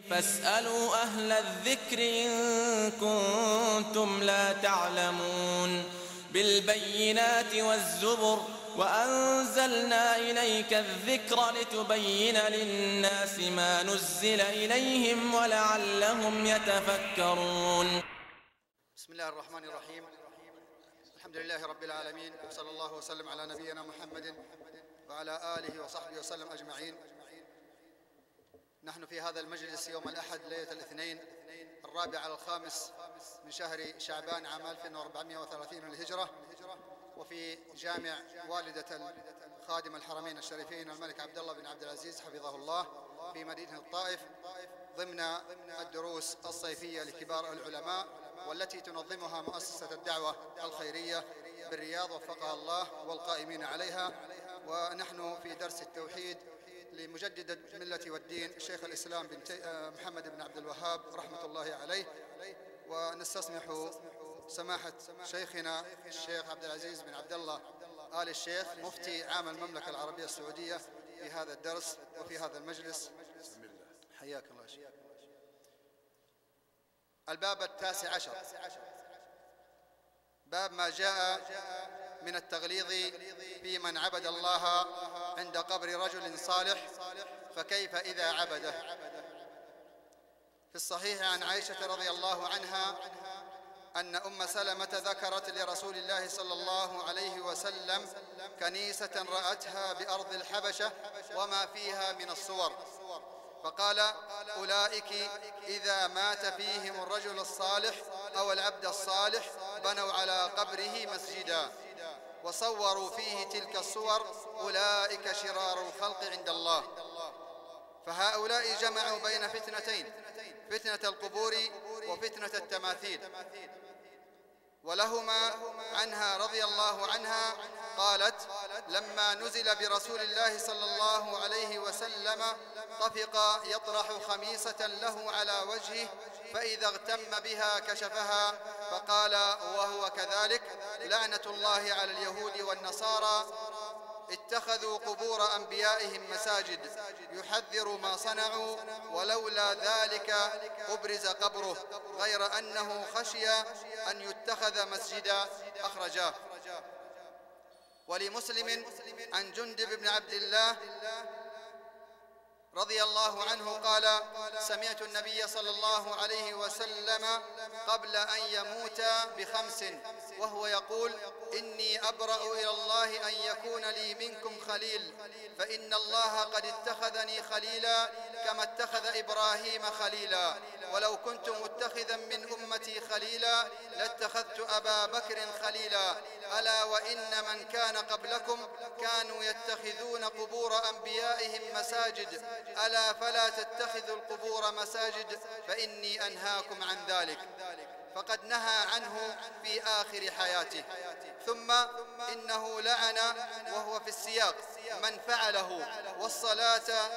فاسألوا أهل الذكر إن كنتم لا تعلمون بالبينات والزبر وأنزلنا إليك الذكر لتبين للناس ما نزل إليهم ولعلهم يتفكرون. بسم الله الرحمن الرحيم. الحمد لله رب العالمين، وصلى الله وسلم على نبينا محمد وعلى آله وصحبه وسلم أجمعين. نحن في هذا المجلس يوم الأحد ليلة الاثنين 4/5 من شهر شعبان عام 1430 للهجرة، وفي جامع والدة خادم الحرمين الشريفين الملك عبد الله بن عبد العزيز حفظه الله في مدينة الطائف، ضمن الدروس الصيفية لكبار العلماء والتي تنظمها مؤسسة الدعوة الخيرية بالرياض وفقها الله والقائمين عليها. ونحن في درس التوحيد لمجدد الملة والدين شيخ الإسلام محمد بن عبد الوهاب رحمة الله عليه، ونستسمح سماحة شيخنا الشيخ عبد العزيز بن عبد الله آل الشيخ مفتي عام المملكة العربية السعودية في هذا الدرس وفي هذا المجلس. حياك الله شيخ. الباب 19، باب ما جاء من التغليظ في من عبد الله عند قبر رجل صالح فكيف إذا عبده. في الصحيح عن عائشة رضي الله عنها أن أم سلمة ذكرت لرسول الله صلى الله عليه وسلم كنيسة رأتها بأرض الحبشة وما فيها من الصور، فقال: أولئك إذا مات فيهم الرجل الصالح أو العبد الصالح بنوا على قبره مسجدا وصوروا فيه تلك الصور، أولئك شرار الخلق عند الله. فهؤلاء جمعوا بين فتنتين، فتنة القبور وفتنة التماثيل. ولهما عنها رضي الله عنها قالت: لما نزل برسول الله صلى الله عليه وسلم طفق يطرح خميسة له على وجهه، فإذا اغتم بها كشفها، فقال وهو كذلك: لعنة الله على اليهود والنصارى اتخذوا قبور أنبيائهم مساجد، يحذر ما صنعوا، ولولا ذلك أبرز قبره، غير أنه خشي أن يتخذ مسجدا. أخرجاه. ولمسلم عن جندب بن عبد الله رضي الله عنه قال: سمعت النبي صلى الله عليه وسلم قبل أن يموت ب5 وهو يقول: إني أبرأ إلى الله أن يكون لي منكم خليل، فإن الله قد اتخذني خليلا كما اتخذ إبراهيم خليلا، ولو كنت متخذا من أمتي خليلا لاتخذت أبا بكر خليلا، ألا وإن من كان قبلكم كانوا يتخذون قبور أنبيائهم مساجد، ألا فلا تتخذوا القبور مساجد فإني أنهاكم عن ذلك. فقد نهى عنه في آخر حياته. ثم إنه لعن وهو في السياق من فعله، والصلاة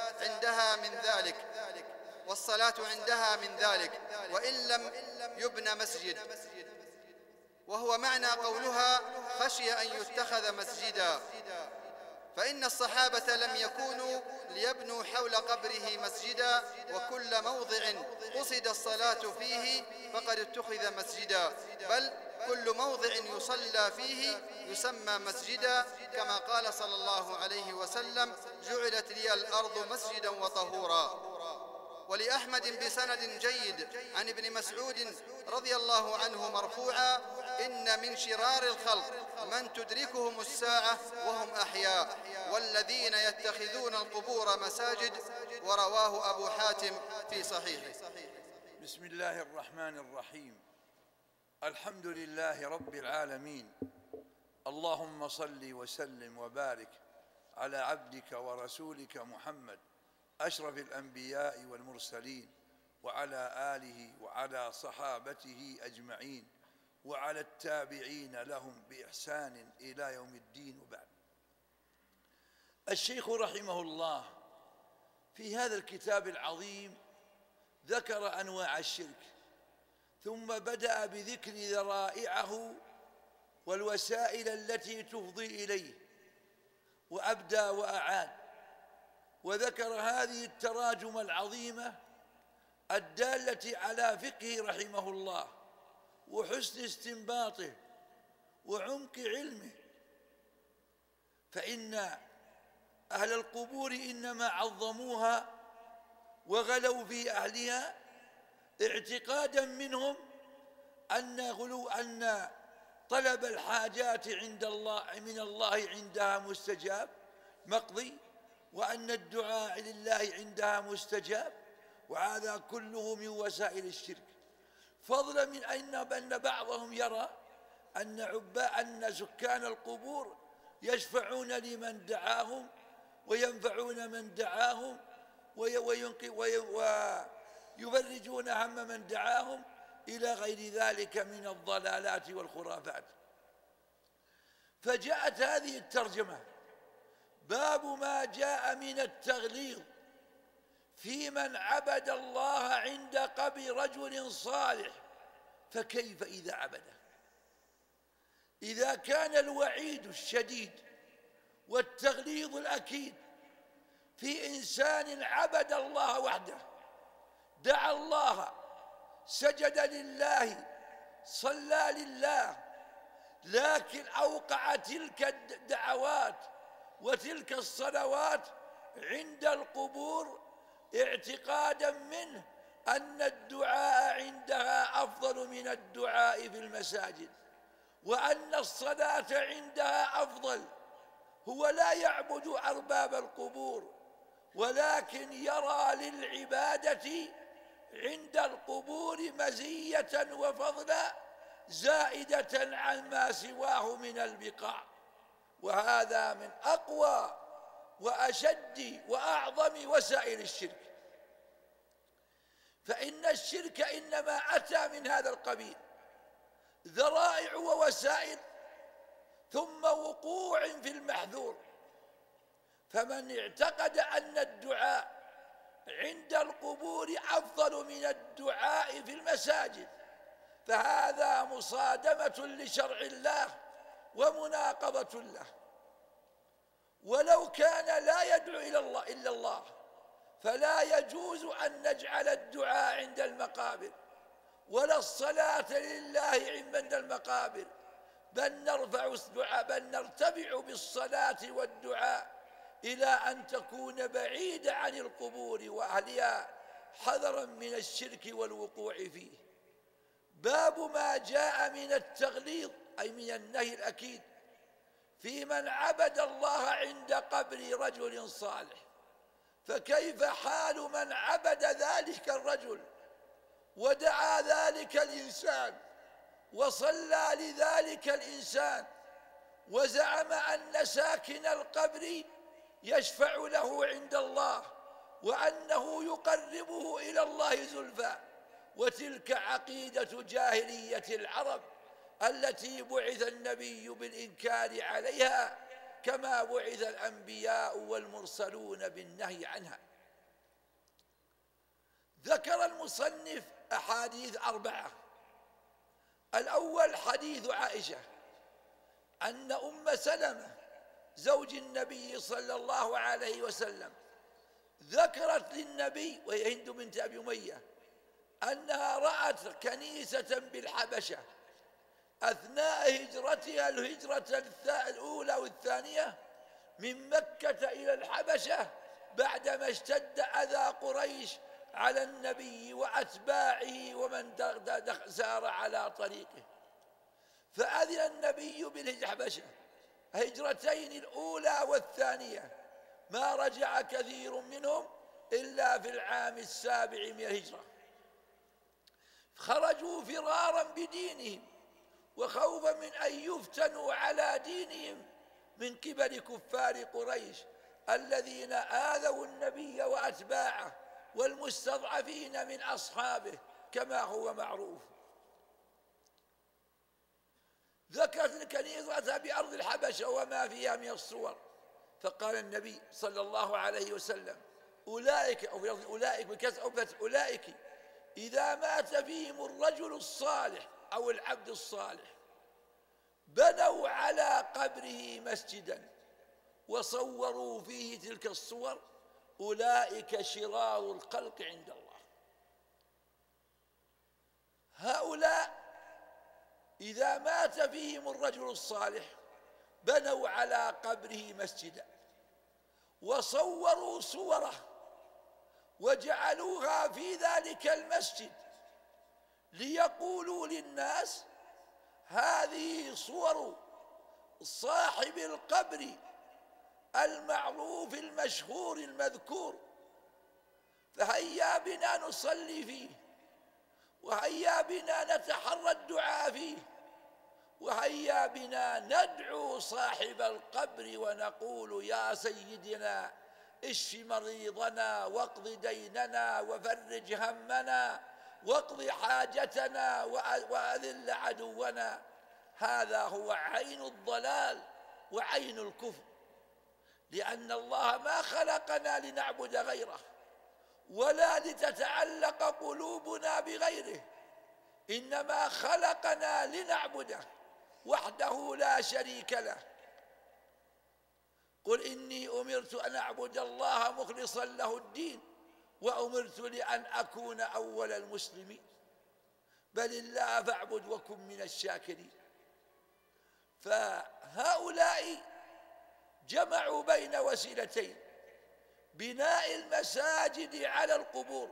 عندها من ذلك وإن لم يبنى مسجد، وهو معنى قولها خشي أن يتخذ مسجدا. فإن الصحابة لم يكونوا ليبنوا حول قبره مسجدا، وكل موضع قصد الصلاة فيه فقد اتخذ مسجدا، بل كل موضع يصلى فيه يسمى مسجدا، كما قال صلى الله عليه وسلم: جعلت لي الأرض مسجدا وطهورا. ولأحمد بسند جيد عن ابن مسعود رضي الله عنه مرفوعا: إن من شرار الخلق من تدركهم الساعة وهم أحياء، والذين يتخذون القبور مساجد. ورواه أبو حاتم في صحيحه. بسم الله الرحمن الرحيم. الحمد لله رب العالمين، اللهم صل وسلم وبارك على عبدك ورسولك محمد أشرف الأنبياء والمرسلين، وعلى آله وعلى صحابته أجمعين، وعلى التابعين لهم بإحسان إلى يوم الدين. وبعد. الشيخ رحمه الله في هذا الكتاب العظيم ذكر أنواع الشرك، ثم بدأ بذكر ذرائعه والوسائل التي تفضي إليه، وأبدى وأعاد، وذكر هذه التراجم العظيمة الدالة على فقهه رحمه الله وحسن استنباطه وعمق علمه، فإن أهل القبور إنما عظموها وغلوا في أهلها اعتقادا منهم أن طلب الحاجات عند الله من الله عندها مستجاب مقضي، وأن الدعاء لله عندها مستجاب، وهذا كله من وسائل الشرك. فضلا من أن بعضهم يرى أن سكان القبور يشفعون لمن دعاهم وينفعون من دعاهم ويفرجون هم من دعاهم إلى غير ذلك من الضلالات والخرافات. فجاءت هذه الترجمة: باب ما جاء من التغليظ في من عبد الله عند قبر رجل صالح، فكيف إذا عبده؟ إذا كان الوعيد الشديد والتغليظ الأكيد في إنسان عبد الله وحده، دعا الله، سجد لله، صلى لله، لكن أوقع تلك الدعوات وتلك الصلوات عند القبور اعتقادا منه أن الدعاء عندها أفضل من الدعاء في المساجد، وأن الصلاة عندها أفضل. هو لا يعبد أرباب القبور، ولكن يرى للعبادة عند القبور مزية وفضلا زائدة عن ما سواه من البقاع، وهذا من أقوى وأشد وأعظم وسائل الشرك. فإن الشرك إنما أتى من هذا القبيل، ذرائع ووسائل ثم وقوع في المحذور. فمن اعتقد أن الدعاء عند القبور أفضل من الدعاء في المساجد فهذا مصادمة لشرع الله ومناقضة له. ولو كان لا يدعو إلى الله إلا الله فلا يجوز أن نجعل الدعاء عند المقابر ولا الصلاة لله عند المقابر، بل نرتفع بالصلاة والدعاء إلى أن تكون بعيدة عن القبور وأهلها حذرا من الشرك والوقوع فيه. باب ما جاء من التغليظ أي من النهي الأكيد في من عبد الله عند قبر رجل صالح، فكيف حال من عبد ذلك الرجل ودعا ذلك الإنسان وصلى لذلك الإنسان وزعم أن ساكن القبر يشفع له عند الله وأنه يقربه إلى الله زلفى. وتلك عقيدة جاهلية العرب التي بعث النبي بالإنكار عليها، كما بعث الأنبياء والمرسلون بالنهي عنها. ذكر المصنف أحاديث 4. الأول حديث عائشة أن أم سلمة زوج النبي صلى الله عليه وسلم ذكرت للنبي، وهي هند بنت أبي أمية، أنها رأت كنيسة بالحبشة أثناء هجرتها الهجرة الأولى والثانية من مكة إلى الحبشة بعدما اشتد أذى قريش على النبي وأتباعه ومن سار على طريقه، فأذن النبي بالحبشة هجرتين الأولى والثانية، ما رجع كثير منهم إلا في العام 7 من الهجرة. خرجوا فرارا بدينهم وخوفا من أن يفتنوا على دينهم من قبل كفار قريش الذين آذوا النبي وأتباعه والمستضعفين من أصحابه كما هو معروف. ذكرت الكنيسة بأرض الحبشة وما فيها من الصور، فقال النبي صلى الله عليه وسلم: أولئك أولئك إذا مات فيهم الرجل الصالح أو العبد الصالح بنوا على قبره مسجدا وصوروا فيه تلك الصور، أولئك شرار الخلق عند الله. هؤلاء إذا مات فيهم الرجل الصالح بنوا على قبره مسجدا وصوروا صوره وجعلوها في ذلك المسجد ليقولوا للناس هذه صور صاحب القبر المعروف المشهور المذكور، فهيا بنا نصلي فيه، وهيا بنا نتحرى الدعاء فيه، وهيا بنا ندعو صاحب القبر ونقول يا سيدنا اشف مريضنا واقض ديننا وفرج همنا واقض حاجتنا وأذل عدونا. هذا هو عين الضلال وعين الكفر، لأن الله ما خلقنا لنعبد غيره ولا لتتعلق قلوبنا بغيره، إنما خلقنا لنعبده وحده لا شريك له. قل إني أمرت أن أعبد الله مخلصا له الدين وأمرت لأن أكون أول المسلمين، بل الله فاعبد وكن من الشاكرين. فهؤلاء جمعوا بين وسيلتين: بناء المساجد على القبور،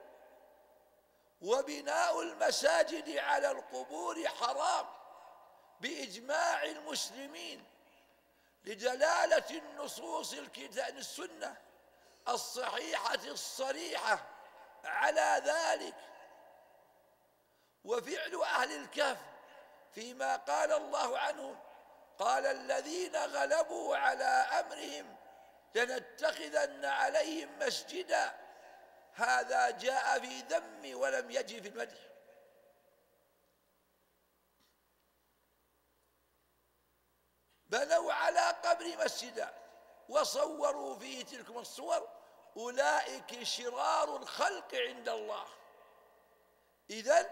وبناء المساجد على القبور حرام بإجماع المسلمين لدلالة النصوص السنة الصحيحة الصريحة على ذلك. وفعل أهل الكهف فيما قال الله عنهم: قال الذين غلبوا على أمرهم لنتخذن عليهم مسجدا، هذا جاء في ذم ولم يجي في المدح. بنوا على قبر مسجدا وصوروا فيه تلك الصور، أولئك شرار الخلق عند الله. إذن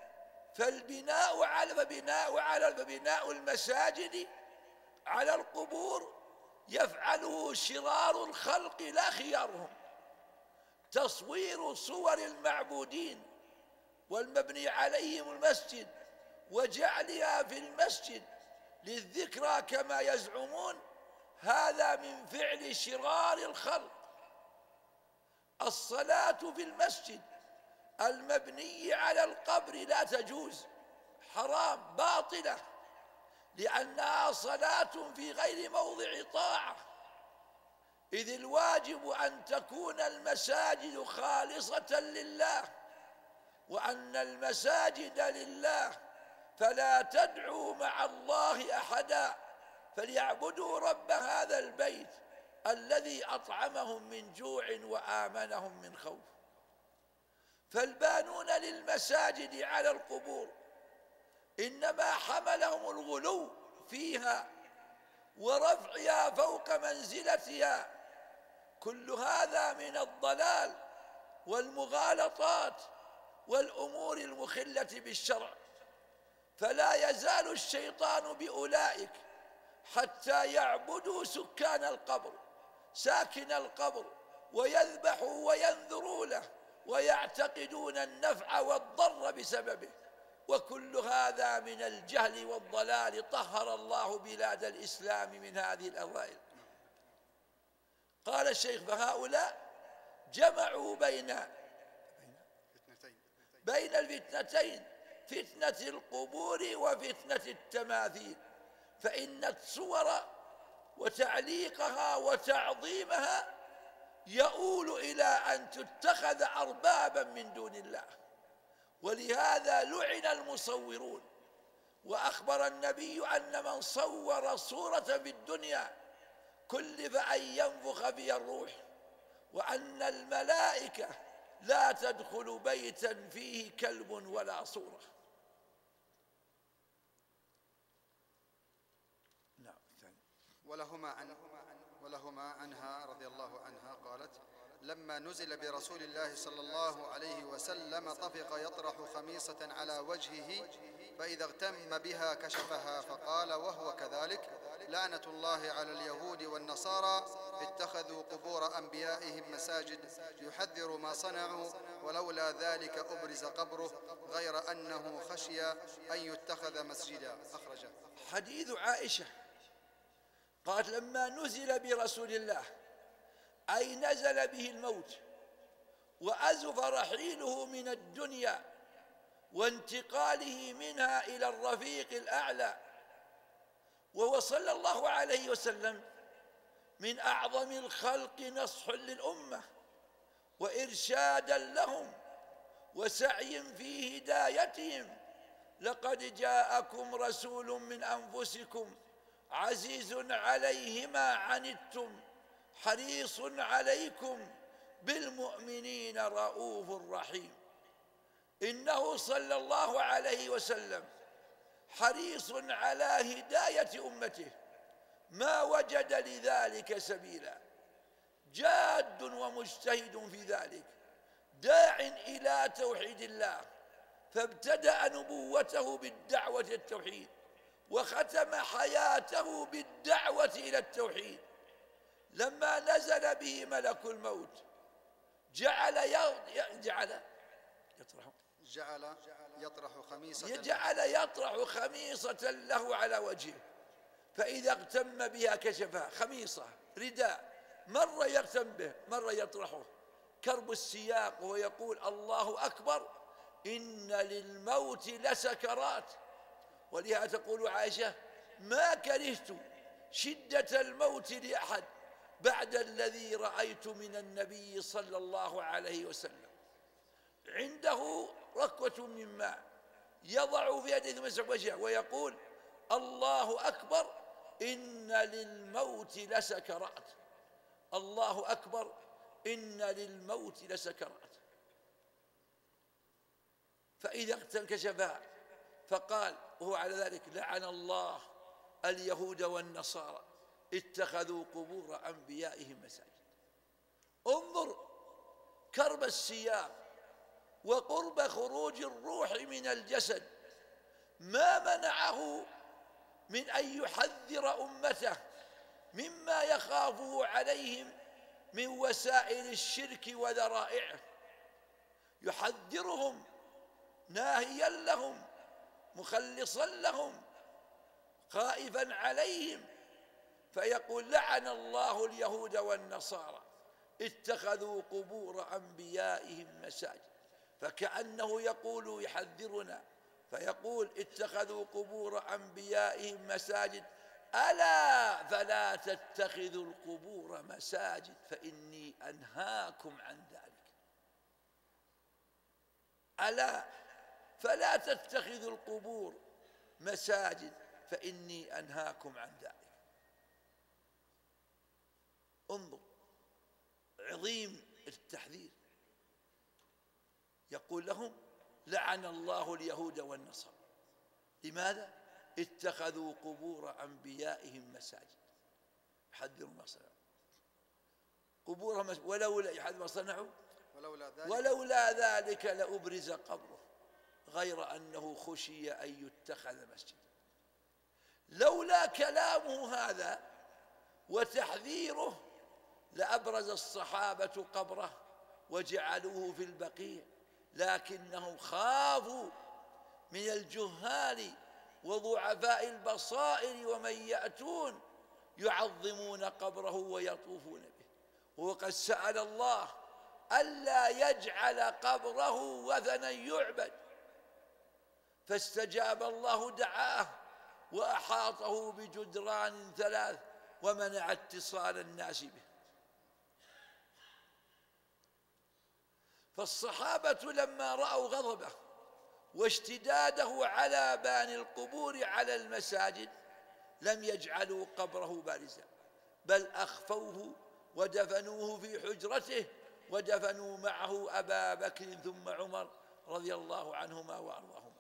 فبناء المساجد على القبور يفعله شرار الخلق لا خيارهم. تصوير صور المعبودين والمبني عليهم المسجد وجعلها في المسجد للذكرى كما يزعمون، هذا من فعل شرار الخلق. الصلاة في المسجد المبني على القبر لا تجوز، حرام باطلة، لأنها صلاة في غير موضع طاعة، إذ الواجب أن تكون المساجد خالصة لله، وأن المساجد لله فلا تدعوا مع الله أحدا، فليعبدوا رب هذا البيت الذي أطعمهم من جوع وآمنهم من خوف. فالبانون للمساجد على القبور إنما حملهم الغلو فيها ورفعها فوق منزلتها. كل هذا من الضلال والمغالطات والأمور المخلة بالشرع. فلا يزال الشيطان بأولئك حتى يعبدوا سكان القبر، ساكن القبر، ويذبحوا وينذروا له ويعتقدون النفع والضر بسببه. وكل هذا من الجهل والضلال، طهر الله بلاد الإسلام من هذه الأضلال. قال الشيخ: فهؤلاء جمعوا بين الفتنتين، فتنة القبور وفتنة التماثيل، فإن الصور وتعليقها وتعظيمها يؤول إلى أن تتخذ أربابا من دون الله، ولهذا لعن المصورون. وأخبر النبي أن من صور صورة في الدنيا كلف أن ينفخ فيها الروح، وأن الملائكة لا تدخل بيتا فيه كلب ولا صورة. ولهما عنها رضي الله عنها قالت: لما نزل برسول الله صلى الله عليه وسلم طفق يطرح خميصة على وجهه، فإذا اغتم بها كشفها، فقال وهو كذلك: لعنة الله على اليهود والنصارى اتخذوا قبور أنبيائهم مساجد، يحذر ما صنعوا، ولولا ذلك أبرز قبره، غير أنه خشي أن يتخذ مسجدا. أخرجه. حديث عائشة قالت لما نزل برسول الله، أي نزل به الموت وأزف رحيله من الدنيا وانتقاله منها إلى الرفيق الأعلى، وهو صلى الله عليه وسلم من أعظم الخلق نصح للأمة وإرشادا لهم وسعي في هدايتهم. لقد جاءكم رسول من أنفسكم عزيز عليه ما عنتم حريص عليكم بالمؤمنين رؤوف رحيم. إنه صلى الله عليه وسلم حريص على هداية أمته ما وجد لذلك سبيلا، جاد ومجتهد في ذلك، داع إلى توحيد الله، فابتدأ نبوته بالدعوة إلى التوحيد وختم حياته بالدعوة إلى التوحيد. لما نزل به ملك الموت جعل يطرح خميصة له على وجهه، فإذا اغتم بها كشفها. خميصة رداء، مرة يغتم به مرة يطرحه، كرب السياق، وهو يقول الله أكبر إن للموت لسكرات. ولهذا تقول عائشة ما كرهت شدة الموت لأحد بعد الذي رأيت من النبي صلى الله عليه وسلم. عنده ركوة من ماء يضع في يده مسح وجهه ويقول الله أكبر إن للموت لسكرات، الله أكبر إن للموت لسكرات. فإذا انكشفها فقال وهو على ذلك لعن الله اليهود والنصارى اتخذوا قبور أنبيائهم مساجد. انظر كرب السياق وقرب خروج الروح من الجسد، ما منعه من أن يحذر أمته مما يخافه عليهم من وسائل الشرك وذرائعه، يحذرهم ناهيا لهم مخلصا لهم خائفا عليهم، فيقول لعن الله اليهود والنصارى اتخذوا قبور أنبيائهم مساجد، فكأنه يقول يحذرنا فيقول اتخذوا قبور أنبيائهم مساجد، ألا فلا تتخذوا القبور مساجد فإني أنهاكم عن ذلك. ألا فلا تتخذوا القبور مساجد فإني أنهاكم عن ذلك. انظر عظيم التحذير، يقول لهم لعن الله اليهود والنصارى. لماذا؟ اتخذوا قبور أنبيائهم مساجد، يحذروا ما صنعوا قبورهم، ولولا يحذر ما صنعوا ولولا ذلك لأبرز قبره غير أنه خشي أن يتخذ مسجدا. لولا كلامه هذا وتحذيره لأبرز الصحابة قبره وجعلوه في البقيع، لكنهم خافوا من الجهال وضعفاء البصائر ومن يأتون يعظمون قبره ويطوفون به، وقد سأل الله ألا يجعل قبره وثنا يعبد، فاستجاب الله دعاه وأحاطه بجدران ثلاث ومنع اتصال الناس به. فالصحابة لما رأوا غضبه واشتداده على باني القبور على المساجد لم يجعلوا قبره بارزا، بل أخفوه ودفنوه في حجرته، ودفنوا معه أبا بكر ثم عمر رضي الله عنهما وأرضاهما.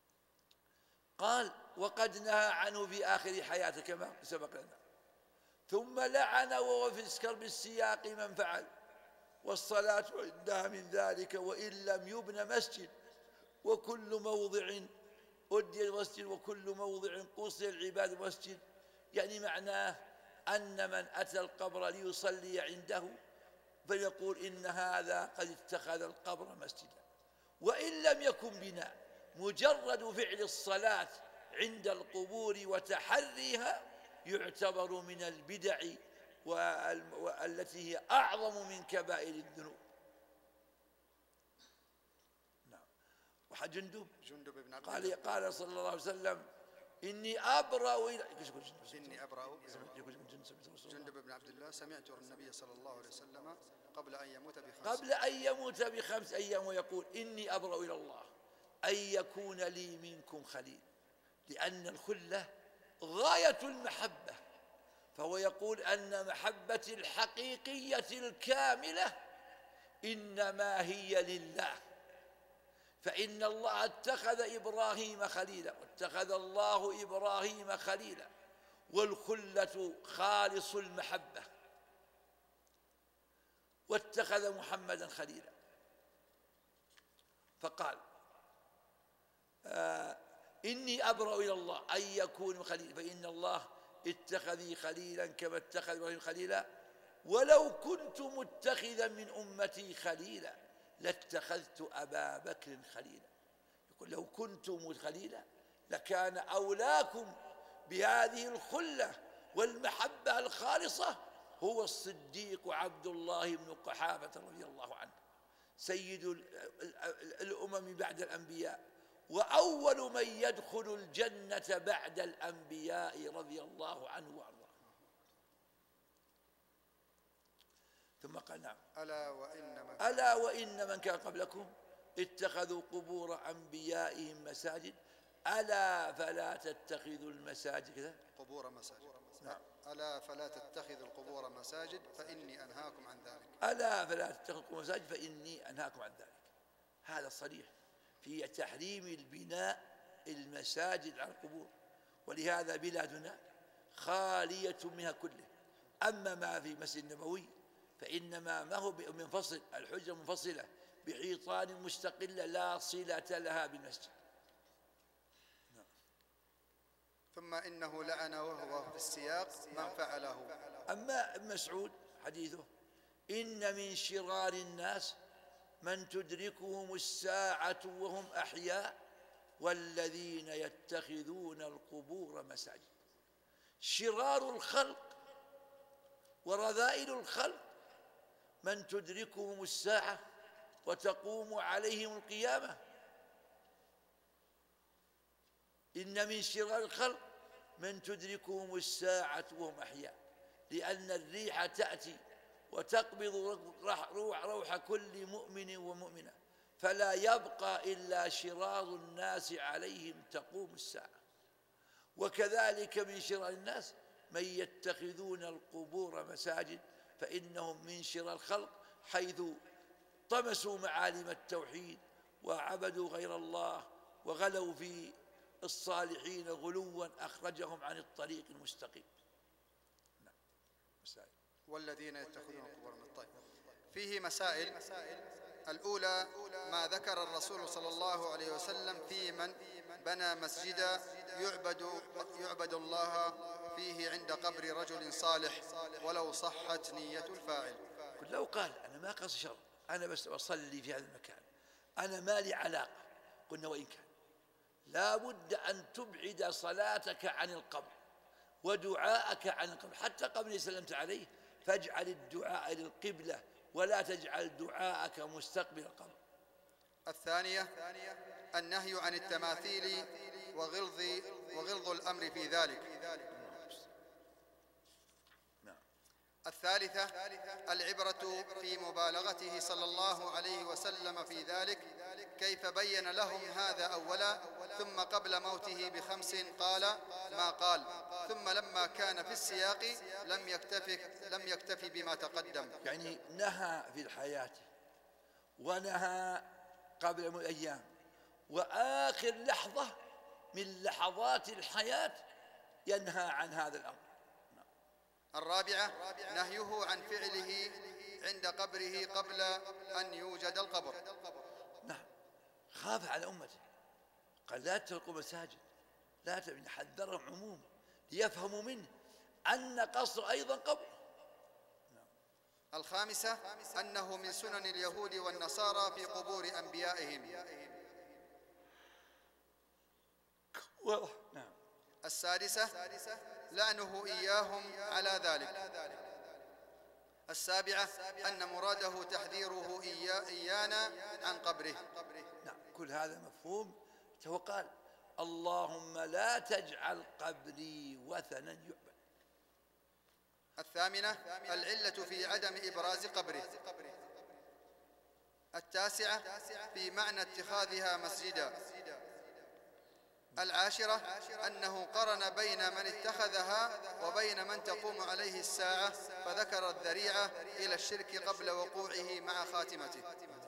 قال وقد نهى عنه في آخر حياته كما سبق لنا، ثم لعن وهو في سكرب السياق من فعل. والصلاة عندها من ذلك وإن لم يبن مسجد، وكل موضع أدي المسجد وكل موضع قصر العباد مسجد. يعني معناه أن من أتى القبر ليصلي عنده فيقول إن هذا قد اتخذ القبر مسجدا، وإن لم يكن بناء، مجرد فعل الصلاة عند القبور وتحريها يعتبر من البدع والتي هي أعظم من كبائر الذنوب. نعم. وجندب بن عبد الله قال صلى الله عليه وسلم إني أبرأ إلى جندب بن عبد الله سمعت النبي صلى الله عليه وسلم قبل أن يموت ب5 أيام ويقول إني أبرأ إلى الله أن يكون لي منكم خليل، لأن الخلة غاية المحبة. فهو يقول أن محبة الحقيقية الكاملة إنما هي لله، فإن الله اتخذ إبراهيم خليلا واتخذ الله إبراهيم خليلا، والخلة خالص المحبة، واتخذ محمدا خليلا. فقال إني أبرأ إلى الله أن يكون خليلا، فإن الله اتخذي خليلا كما اتخذ إبراهيم خليلا، ولو كنت متخذا من أمتي خليلا لاتخذت أبا بكر خليلا. يقول لو كنت خليلا لكان أولاكم بهذه الخلة والمحبة الخالصة هو الصديق عبد الله بن قحافة رضي الله عنه، سيد الأمم بعد الأنبياء، وأول من يدخل الجنة بعد الأنبياء رضي الله عنه وأرضاه. ثم قال نعم ألا وإن من كان قبلكم اتخذوا قبور أنبيائهم مساجد ألا فلا تتخذوا المساجد كذا قبور مساجد. نعم. ألا فلا تتخذوا القبور مساجد فإني أنهاكم عن ذلك. ألا فلا تتخذوا القبور مساجد فإني أنهاكم عن ذلك. هذا صريح في تحريم البناء المساجد على القبور، ولهذا بلادنا خالية منها كله. أما ما في مسجد النبوي فإنما ما هو منفصل، الحجرة منفصلة بحيطان مستقلة لا صلة لها بالمسجد. ثم إنه لعن وهو في السياق من فعله. أما ابن مسعود حديثه إن من شرار الناس من تدركهم الساعة وهم أحياء والذين يتخذون القبور مساجد. شرار الخلق ورذائل الخلق من تدركهم الساعة وتقوم عليهم القيامة. إن من شرار الخلق من تدركهم الساعة وهم أحياء، لأن الريح تأتي وتقبض روح كل مؤمن ومؤمنة، فلا يبقى إلا شرار الناس عليهم تقوم الساعة. وكذلك من شرار الناس من يتخذون القبور مساجد، فإنهم من شرار الخلق حيث طمسوا معالم التوحيد وعبدوا غير الله وغلوا في الصالحين غلوا أخرجهم عن الطريق المستقيم. والذين يتخذون القبور من الطيب. فيه مسائل. الأولى ما ذكر الرسول صلى الله عليه وسلم في من بنى مسجدا يعبد الله فيه عند قبر رجل صالح ولو صحت نية الفاعل. لو قال أنا ما قصد شر، أنا بس أصلي في هذا المكان، أنا ما لي علاقة، قلنا وإن كان لا بد أن تبعد صلاتك عن القبر ودعاءك عن القبر. حتى قبل سلمت عليه فاجعل الدعاء للقبلة ولا تجعل دعاءك مستقبل القبر. الثانية النهي عن التماثيل وغلظ الأمر في ذلك. الثالثة العبرة في مبالغته صلى الله عليه وسلم في ذلك، كيف بين لهم هذا أولا ثم قبل موته ب5 قال ما قال، ثم لما كان في السياق لم يكتفي بما تقدم. يعني نهى في الحياة ونهى قبل أيام، وآخر لحظة من لحظات الحياة ينهى عن هذا الأمر. الرابعة نهيه عن فعله عند قبره قبل أن يوجد القبر. نعم، خاف على أمته، قال لا تتركوا مساجد، لا حذرهم عموما ليفهموا منه أن قصر أيضا قبر. الخامسة أنه من سنن اليهود والنصارى في قبور أنبيائهم. نعم. السادسة لعنه إياهم على ذلك. السابعة أن مراده تحذيره إيانا عن قبره. نعم، كل هذا مفهوم. وقال اللهم لا تجعل قبري وثنا يعبد. الثامنة العلة في عدم إبراز قبره. التاسعة في معنى اتخاذها مسجدا. العاشرة أنه قرن بين من اتخذها وبين من تقوم عليه الساعة، فذكر الذريعة إلى الشرك قبل وقوعه مع خاتمته.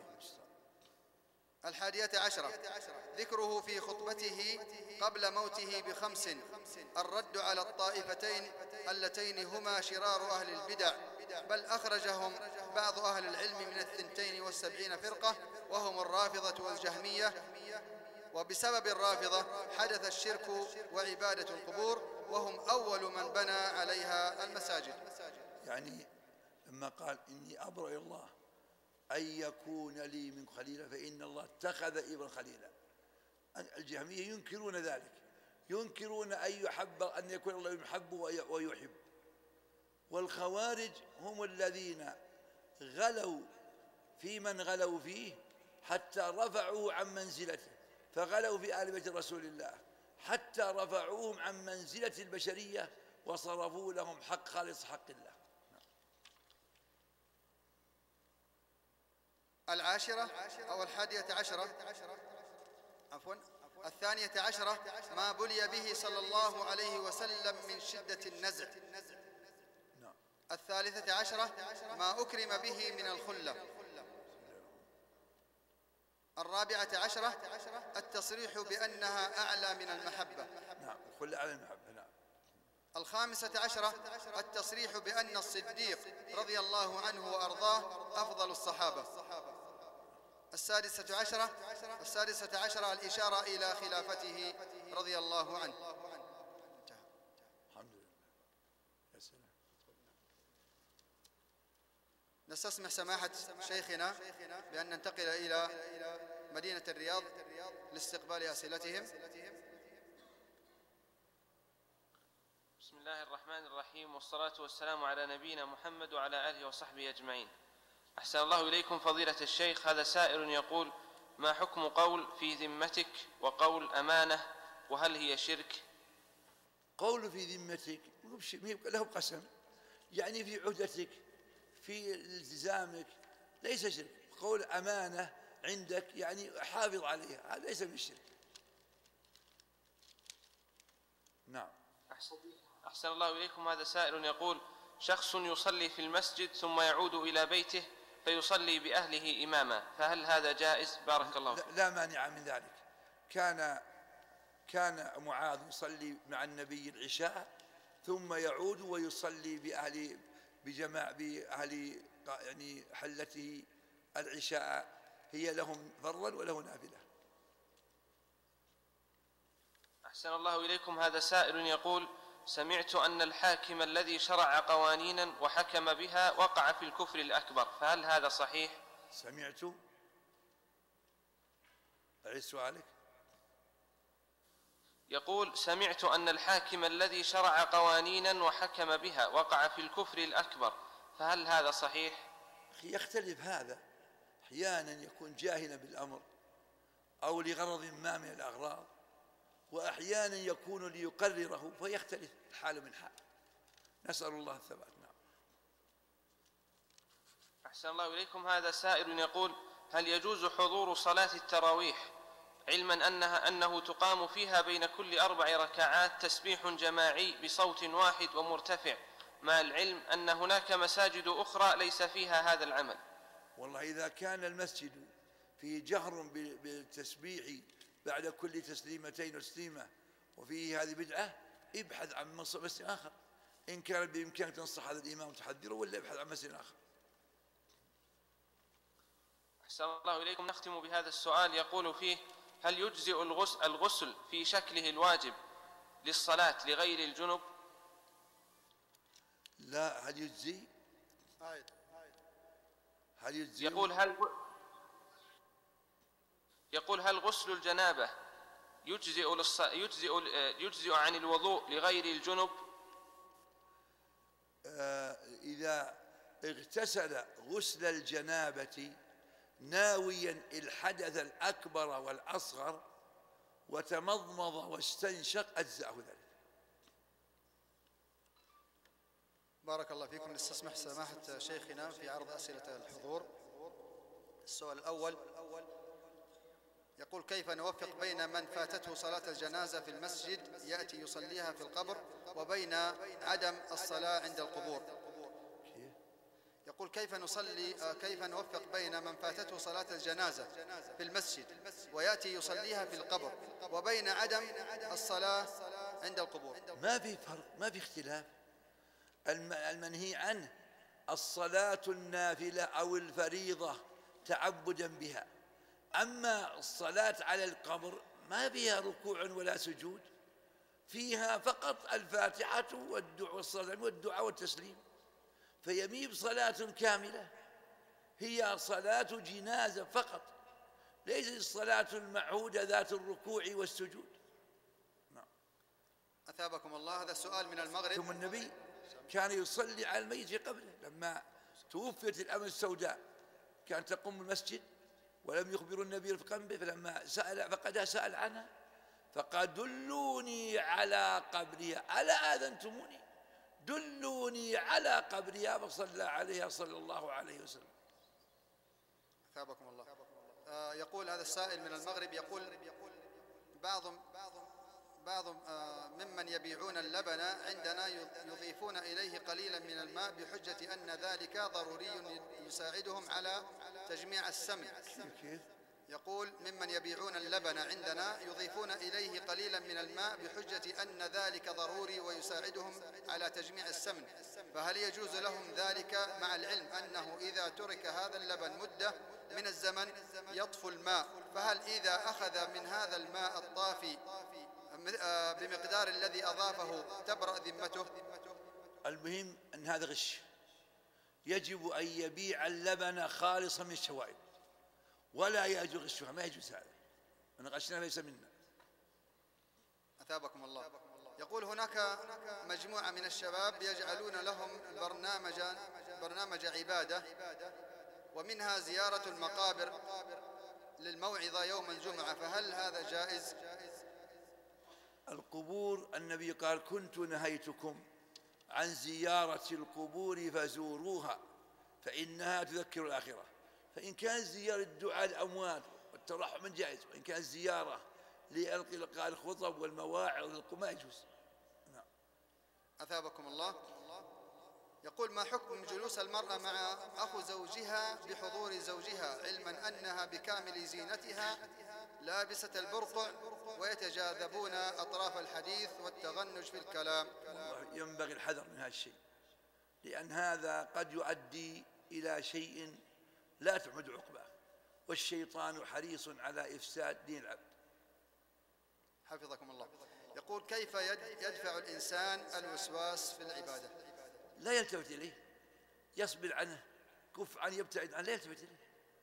11 ذكره في خطبته قبل موته ب5: الرد على الطائفتين اللتين هما شرار أهل البدع، بل أخرجهم بعض أهل العلم من 72 فرقة، وهم الرافضة والجهمية، وبسبب الرافضة حدث الشرك وعبادة القبور، وهم أول من بنى عليها المساجد. يعني لما قال إني أبرأ إلى الله أن يكون لي من خليلا فإن الله اتخذ إبراهيم خليلا، الجهمية ينكرون ذلك، ينكرون أن يكون الله يحب ويحب. والخوارج هم الذين غلوا في من غلوا فيه حتى رفعوه عن منزلته، فغلوا في آل بيت رسول الله حتى رفعوهم عن منزلة البشرية وصرفوا لهم حق خالص حق الله. العاشرة أو 11 عفوا 12 ما بلي به صلى الله عليه وسلم من شدة النزع. 13 ما أكرم به من الخلة. 14 التصريح بأنها أعلى من المحبة. نعم، الخلة أعلى من المحبة. نعم. 15 التصريح بأن الصديق رضي الله عنه وأرضاه أفضل الصحابة. 16 الإشارة إلى خلافته رضي الله عنه. الحمد لله. يا سلام. نستسمح سماحة شيخنا بأن ننتقل إلى مدينة الرياض لاستقبال أسئلتهم. بسم الله الرحمن الرحيم، والصلاة والسلام على نبينا محمد وعلى آله وصحبه أجمعين. أحسن الله إليكم فضيلة الشيخ. هذا سائل يقول: ما حكم قول في ذمتك وقول أمانة، وهل هي شرك؟ قول في ذمتك له قسم، يعني في عهدتك في التزامك ليس شرك. قول أمانة عندك يعني حافظ عليها، هذا ليس من الشرك. نعم. أحسن الله إليكم. هذا سائل يقول: شخص يصلي في المسجد ثم يعود إلى بيته فيصلي بأهله إماما، فهل هذا جائز؟ بارك الله فيك. لا مانع من ذلك. كان معاذ يصلي مع النبي العشاء ثم يعود ويصلي بأهل يعني حلته العشاء، هي لهم فرضا وله نافلة. أحسن الله إليكم. هذا سائل يقول: سمعت أن الحاكم الذي شرع قوانينا وحكم بها وقع في الكفر الأكبر، فهل هذا صحيح؟ سمعت. أعيد سؤالك. يقول: سمعت أن الحاكم الذي شرع قوانينا وحكم بها وقع في الكفر الأكبر، فهل هذا صحيح؟ أخي يختلف هذا، أحيانا يكون جاهلا بالأمر أو لغرض ما من الأغراض، وأحيانا يكون ليقرره، فيختلف الحال من حال. نسأل الله الثبات. نعم. أحسن الله إليكم. هذا سائل يقول: هل يجوز حضور صلاة التراويح علما أنه تقام فيها بين كل 4 ركعات تسبيح جماعي بصوت واحد ومرتفع، مع العلم أن هناك مساجد أخرى ليس فيها هذا العمل؟ والله إذا كان المسجد فيه جهر بالتسبيح بعد كل تسليمتين وتسليمة وفيه هذه بدعة، ابحث عن مسجد آخر. إن كان بإمكانك تنصح هذا الإمام وتحذره ولا يبحث عن مسجد آخر. أحسن الله إليكم. نختم بهذا السؤال يقول فيه: هل يجزئ الغسل في شكله الواجب للصلاة لغير الجنب؟ لا. هل يجزي؟ هل يجزي؟ يقول هل غسل الجنابة يجزئ عن الوضوء لغير الجنب؟ إذا اغتسل غسل الجنابة ناويا الحدث الأكبر والأصغر وتمضمض واستنشق أجزأه ذلك. بارك الله فيكم. نستسمح سماحة شيخنا في عرض أسئلة الحضور. السؤال الأول يقول: كيف نوفق بين من فاتته صلاة الجنازة في المسجد يأتي يصليها في القبر وبين عدم الصلاة عند القبور؟ يقول: كيف نوفق بين من فاتته صلاة الجنازة في المسجد ويأتي يصليها في القبر وبين عدم الصلاة عند القبور؟ ما في فرق، ما في اختلاف. المنهي عنه الصلاة النافلة أو الفريضة تعبدا بها. أما الصلاة على القبر ما فيها ركوع ولا سجود، فيها فقط الفاتحة والدعاء والتسليم، فيميب صلاة كاملة، هي صلاة جنازة فقط، ليست الصلاة المعهودة ذات الركوع والسجود. نعم. أثابكم الله. هذا السؤال من المغرب. ثم النبي كان يصلي على الميت قبله، لما توفيت الأم السوداء كانت تقوم المسجد ولم يخبروا النبي رفقا به، فلما فقدها سأل عنها فقال: دلوني على قبرها، ألا آذنتموني؟ دلوني على قبرها، فصلى عليها صلى الله عليه وسلم. أثابكم الله. يقول هذا السائل من المغرب، يقول: بعض ممن يبيعون اللبن عندنا يضيفون إليه قليلا من الماء بحجة أن ذلك ضروري يساعدهم على تجميع السمن. يقول: ممن يبيعون اللبن عندنا يضيفون إليه قليلا من الماء بحجة أن ذلك ضروري ويساعدهم على تجميع السمن، فهل يجوز لهم ذلك مع العلم أنه إذا ترك هذا اللبن مدة من الزمن يطفو الماء؟ فهل إذا أخذ من هذا الماء الطافي بمقدار الذي أضافه تبرأ ذمته؟ المهم أن هذا غش، يجب أن يبيع اللبن خالصا من الشوائب، ولا يجوز غشها، ما يجوز هذا، من غشنا ليس منا. أثابكم الله. يقول: هناك مجموعة من الشباب يجعلون لهم برنامج عبادة، ومنها زيارة المقابر للموعظة يوم الجمعة، فهل هذا جائز؟ القبور النبي قال: كنت نهيتكم عن زيارة القبور فزوروها فإنها تذكر الآخرة. فإن كان زيارة دعاء الأموات والترحم جائز، وإن كان زيارة لإلقاء الخطب والمواعظ ما يجوز. نعم. أثابكم الله. يقول: ما حكم جلوس المرأة مع أخو زوجها بحضور زوجها علما أنها بكامل زينتها لابسة البرقع ويتجاذبون أطراف الحديث والتغنج في الكلام؟ والله ينبغي الحذر من هذا الشيء، لأن هذا قد يؤدي إلى شيء لا تحمد عقباه، والشيطان حريص على إفساد دين العبد. حفظكم الله. يقول: كيف يدفع الإنسان الوسواس في العبادة؟ لا يلتفت إليه، يصبر عنه، كف عنه، يبتعد عنه، لا يلتفت إليه.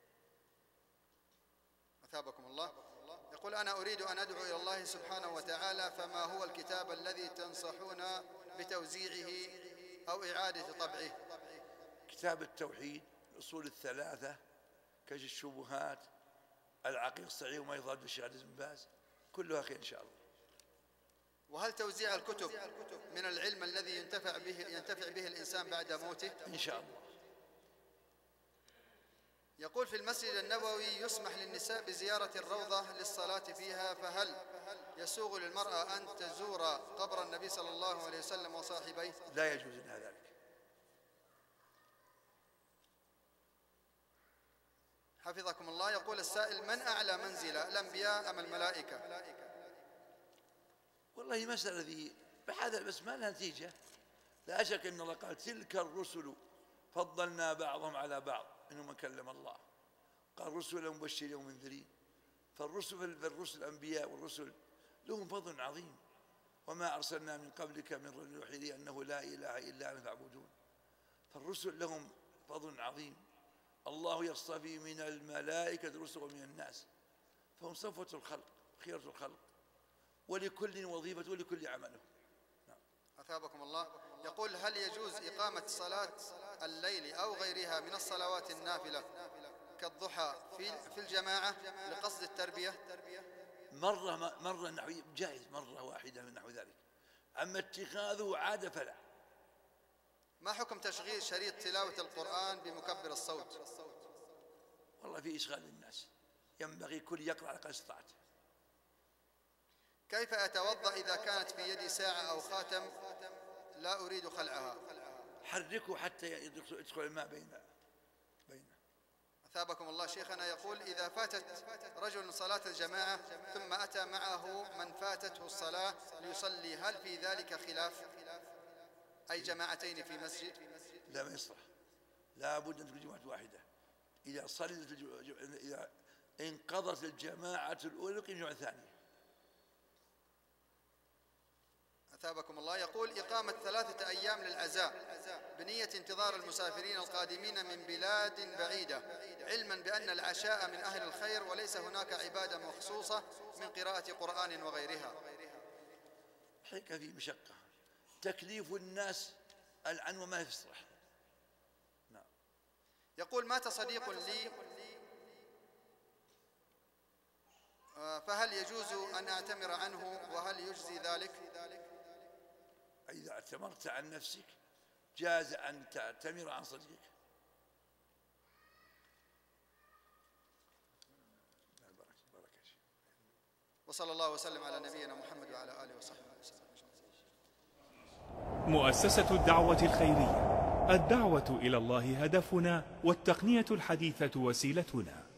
أثابكم الله. يقول: أنا أريد أن أدعو إلى الله سبحانه وتعالى، فما هو الكتاب الذي تنصحون بتوزيعه أو إعادة طبعه؟ كتاب التوحيد، الأصول الثلاثة، كشف الشبهات، العقيدة الصحيح وما يضاد الشيخ عبد العزيز بن باز، كلها خير إن شاء الله. وهل توزيع الكتب من العلم الذي ينتفع به الإنسان بعد موته؟ إن شاء الله. يقول: في المسجد النبوي يسمح للنساء بزيارة الروضة للصلاة فيها، فهل يسوغ للمرأة أن تزور قبر النبي صلى الله عليه وسلم وصاحبيه؟ لا يجوز لها ذلك. حفظكم الله. يقول السائل: من أعلى منزلة، الأنبياء أم الملائكة؟ والله مسألة ذي بهذا بس ما لها نتيجة، لا شك أن الله قال تلك الرسل فضلنا بعضهم على بعض منهم من كلم الله، قال رسلا مبشرين ومنذرين. فالرسل الأنبياء والرسل لهم فضل عظيم. وما أرسلنا من قبلك من رسول يوحي إليه أنه لا إله إلا أنا فاعبدون. فالرسل لهم فضل عظيم. الله يصطفي من الملائكة رسلا ومن الناس، فهم صفوة الخلق خيرة الخلق، ولكل وظيفة ولكل عمله. أثابكم الله. يقول: هل يجوز إقامة صلاة الليل أو غيرها من الصلوات النافلة كالضحى في الجماعة لقصد التربية؟ مرة نحو جائز، مرة واحدة من نحو ذلك. أما اتخاذه عادة فلا. ما حكم تشغيل شريط تلاوة القرآن بمكبر الصوت؟ والله في إشغال للناس، ينبغي كل يقرأ على قدر استطاعته. كيف أتوضأ إذا كانت في يدي ساعة أو خاتم لا أريد خلعها؟ حركه حتى يدخل الماء بينه. أثابكم الله. شيخنا يقول: إذا فاتت رجل صلاة الجماعة ثم أتى معه من فاتته الصلاة ليصلي، هل في ذلك خلاف؟ أي جماعتين في مسجد؟ لا، ما يصلح، لا بد أن تكون جماعة واحدة. إذا انقضت الجماعة الأولى يقيم جماعة ثانية. أثابكم الله. يقول: إقامة 3 أيام للعزاء بنية انتظار المسافرين القادمين من بلاد بعيدة، علما بأن العشاء من أهل الخير وليس هناك عبادة مخصوصة من قراءة قرآن وغيرها. حقيقة في مشقة، تكليف الناس العنوة ما يصلح. نعم. يقول: مات صديق لي، فهل يجوز أن أعتمر عنه وهل يجزي ذلك؟ إذا اعتمرت عن نفسك جاز أن تعتمر عن صديقك. وصلى الله وسلم على نبينا محمد وعلى آله وصحبه وسلم. مؤسسة الدعوة الخيرية، الدعوة إلى الله هدفنا، والتقنية الحديثة وسيلتنا.